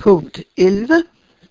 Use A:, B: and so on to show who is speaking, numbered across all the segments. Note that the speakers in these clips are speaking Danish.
A: Punkt 11.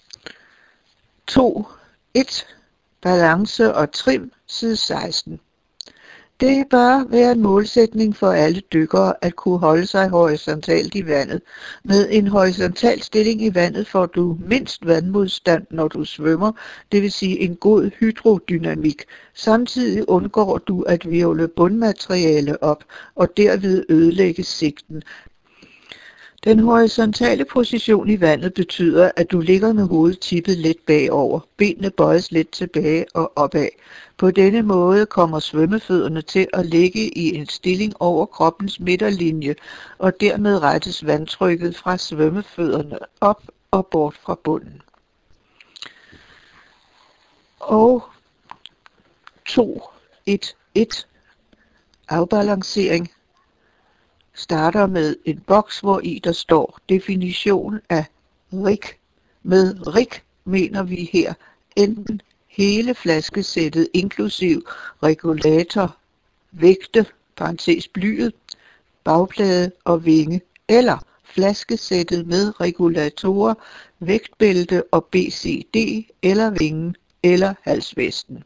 A: 2.1. Balance og trim, side 16. Det bør være en målsætning for alle dykkere at kunne holde sig horisontalt i vandet. Med en horisontal stilling i vandet får du mindst vandmodstand, når du svømmer, det vil sige en god hydrodynamik. Samtidig undgår du at hvirvle bundmateriale op og derved ødelægge sigten. Den horisontale position i vandet betyder, at du ligger med hovedet tippet let bagover, benene bøjes let tilbage og opad. På denne måde kommer svømmefødderne til at ligge i en stilling over kroppens midterlinje, og dermed rettes vandtrykket fra svømmefødderne op og bort fra bunden. Og 2.1.1. Afbalancering starter med en boks, hvor i der står definition af rig. Med rig mener vi her enten hele flaskesættet inklusiv regulator, vægte, parentes blyet, bagplade og vinge, eller flaskesættet med regulatorer, vægtbælte og BCD, eller vingen, eller halsvesten.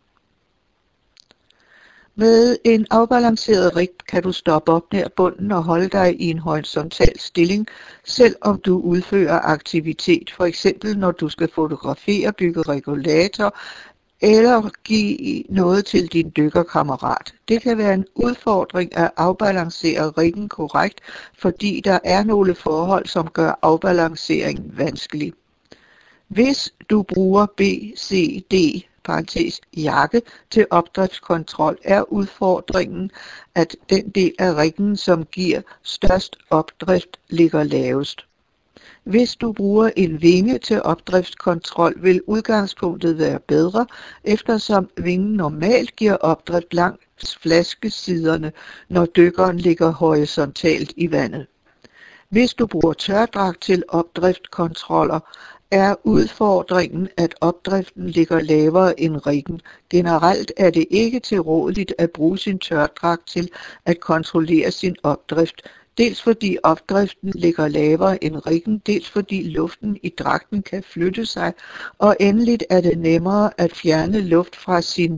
A: Med en afbalanceret rig kan du stoppe op nær bunden og holde dig i en horisontal stilling, selv om du udfører aktivitet, f.eks. når du skal fotografere, bygge regulator eller give noget til din dykkerkammerat. Det kan være en udfordring at afbalancere riggen korrekt, fordi der er nogle forhold, som gør afbalanceringen vanskelig. Hvis du bruger BCD, parentes jakke, til opdriftskontrol, er udfordringen, at den del af riggen, som giver størst opdrift, ligger lavest. Hvis du bruger en vinge til opdriftskontrol, vil udgangspunktet være bedre, eftersom vingen normalt giver opdrift langs flaskesiderne, når dykkeren ligger horisontalt i vandet. Hvis du bruger tørdragt til opdriftkontroller, er udfordringen, at opdriften ligger lavere end riggen. Generelt er det ikke tilrådeligt at bruge sin tørdragt til at kontrollere sin opdrift, dels fordi opdriften ligger lavere end riggen, dels fordi luften i dragten kan flytte sig, og endeligt er det nemmere at fjerne luft fra sin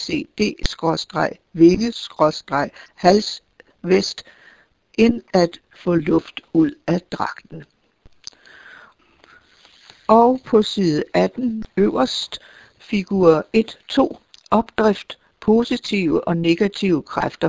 A: BCD-vinge-halsvest, end at få luft ud af dragten. Og på side 18 øverst, figur 1.2, opdrift, positive og negative kræfter.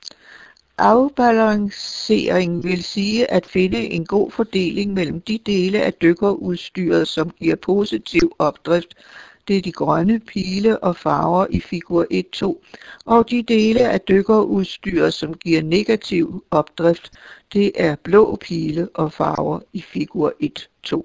A: Afbalancering vil sige at finde en god fordeling mellem de dele af dykkerudstyret, som giver positiv opdrift, det er de grønne pile og farver i figur 1.2, og de dele af dykkerudstyret, som giver negativ opdrift, det er blå pile og farver i figur 1.2.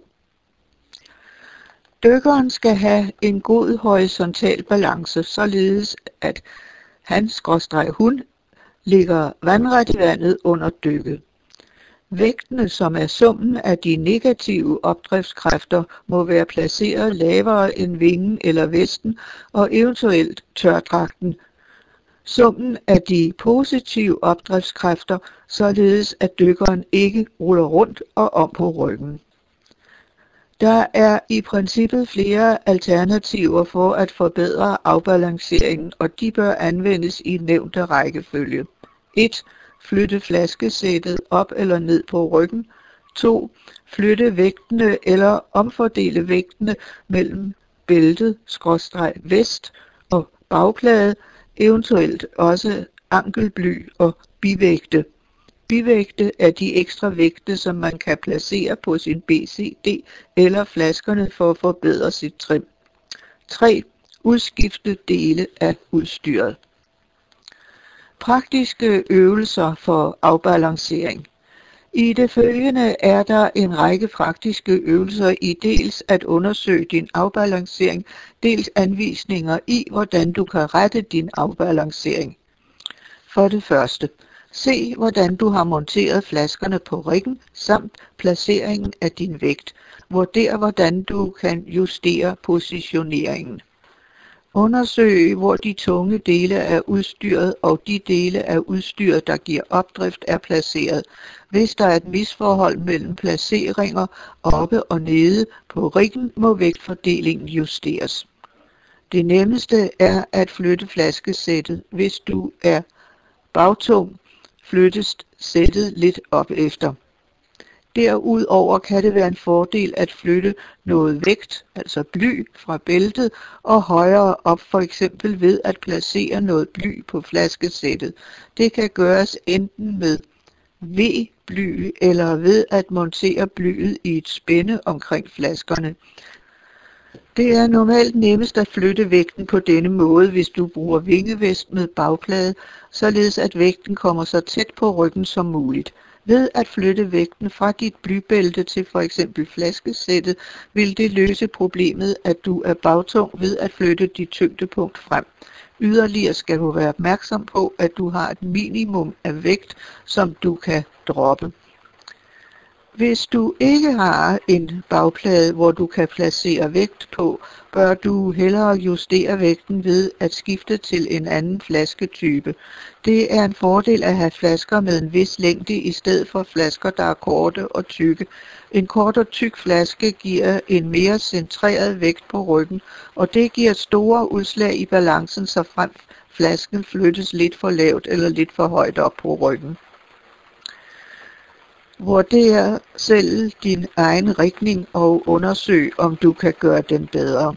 A: Dykkeren skal have en god horisontal balance, således at han/hun ligger vandret i vandet under dykket. Vægtene, som er summen af de negative opdriftskræfter, må være placeret lavere end vingen eller vesten og eventuelt tørdragten. Summen af de positive opdriftskræfter, således at dykkeren ikke ruller rundt og om på ryggen. Der er i princippet flere alternativer for at forbedre afbalanceringen, og de bør anvendes i nævnte rækkefølge. 1. Flytte flaskesættet op eller ned på ryggen. 2. Flytte vægtene eller omfordele vægtene mellem bæltet/vest og bagplade, eventuelt også ankelbly og bivægte. Bivægte er de ekstra vægte, som man kan placere på sin BCD eller flaskerne for at forbedre sit trim. 3. Udskifte dele af udstyret. Praktiske øvelser for afbalancering. I det følgende er der en række praktiske øvelser i dels at undersøge din afbalancering, dels anvisninger i, hvordan du kan rette din afbalancering. For det første, se hvordan du har monteret flaskerne på riggen, samt placeringen af din vægt. Vurder hvordan du kan justere positioneringen. Undersøg, hvor de tunge dele af udstyret og de dele af udstyret, der giver opdrift, er placeret. Hvis der er et misforhold mellem placeringer oppe og nede på riggen, må vægtfordelingen justeres. Det nemmeste er at flytte flaskesættet. Hvis du er bagtung, flyttes sættet lidt op efter. Derudover kan det være en fordel at flytte noget vægt, altså bly, fra bæltet og højere op, for eksempel ved at placere noget bly på flaskesættet. Det kan gøres enten med V-bly eller ved at montere blyet i et spænde omkring flaskerne. Det er normalt nemmest at flytte vægten på denne måde, hvis du bruger vingevest med bagplade, således at vægten kommer så tæt på ryggen som muligt. Ved at flytte vægten fra dit blybælte til for eksempel flaskesættet, vil det løse problemet, at du er bagtung ved at flytte dit tyngdepunkt frem. Yderligere skal du være opmærksom på, at du har et minimum af vægt, som du kan droppe. Hvis du ikke har en bagplade, hvor du kan placere vægt på, bør du hellere justere vægten ved at skifte til en anden flasketype. Det er en fordel at have flasker med en vis længde i stedet for flasker, der er korte og tykke. En kort og tyk flaske giver en mere centreret vægt på ryggen, og det giver store udslag i balancen, så frem flasken flyttes lidt for lavt eller lidt for højt op på ryggen. Vurder selv din egen rigning og undersøg, om du kan gøre den bedre.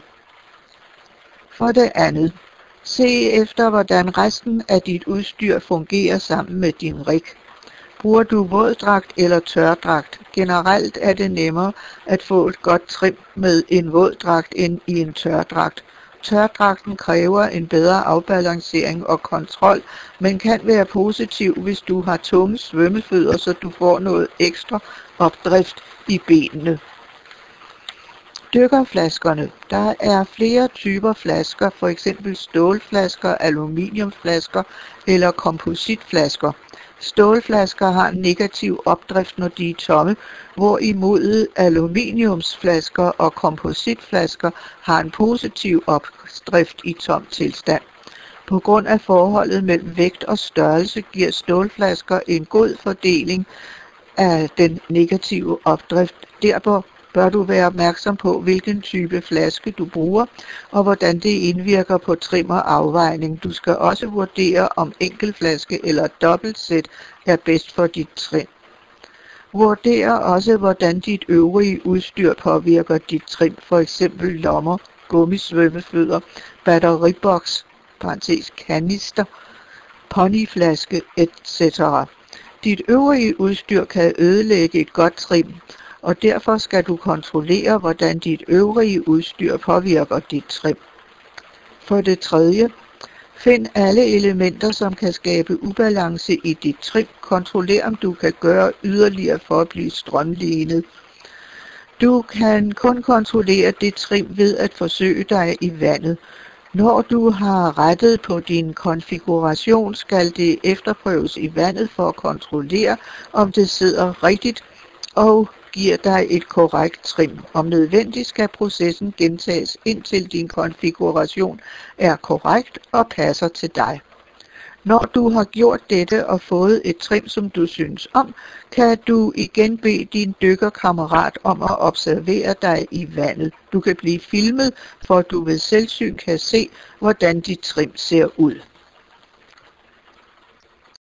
A: For det andet, se efter, hvordan resten af dit udstyr fungerer sammen med din rig. Bruger du våddragt eller tørdragt? Generelt er det nemmere at få et godt trim med en våddragt end i en tørdragt. Tørdragten kræver en bedre afbalancering og kontrol, men kan være positiv, hvis du har tunge svømmefødder, så du får noget ekstra opdrift i benene. Dykkerflaskerne. Der er flere typer flasker, f.eks. stålflasker, aluminiumflasker eller kompositflasker. Stålflasker har en negativ opdrift, når de er tomme, hvorimod aluminiumsflasker og kompositflasker har en positiv opdrift i tom tilstand. På grund af forholdet mellem vægt og størrelse giver stålflasker en god fordeling af den negative opdrift. Derfor bør du være opmærksom på, hvilken type flaske du bruger, og hvordan det indvirker på trim og afvejning. Du skal også vurdere, om enkeltflaske eller dobbeltsæt er bedst for dit trim. Vurder også, hvordan dit øvrige udstyr påvirker dit trim, f.eks. lommer, gummisvømmefødder, batteriboks, kanister, ponyflaske etc. Dit øvrige udstyr kan ødelægge et godt trim, og derfor skal du kontrollere, hvordan dit øvrige udstyr påvirker dit trim. For det tredje, find alle elementer, som kan skabe ubalance i dit trim. Kontroller, om du kan gøre yderligere for at blive strømlinet. Du kan kun kontrollere dit trim ved at forsøge dig i vandet. Når du har rettet på din konfiguration, skal det efterprøves i vandet for at kontrollere, om det sidder rigtigt og giver dig et korrekt trim. Om nødvendigt skal processen gentages, indtil din konfiguration er korrekt og passer til dig. Når du har gjort dette og fået et trim, som du synes om, kan du igen bede din dykkerkammerat om at observere dig i vandet. Du kan blive filmet, for du ved selvsyn kan se, hvordan dit trim ser ud.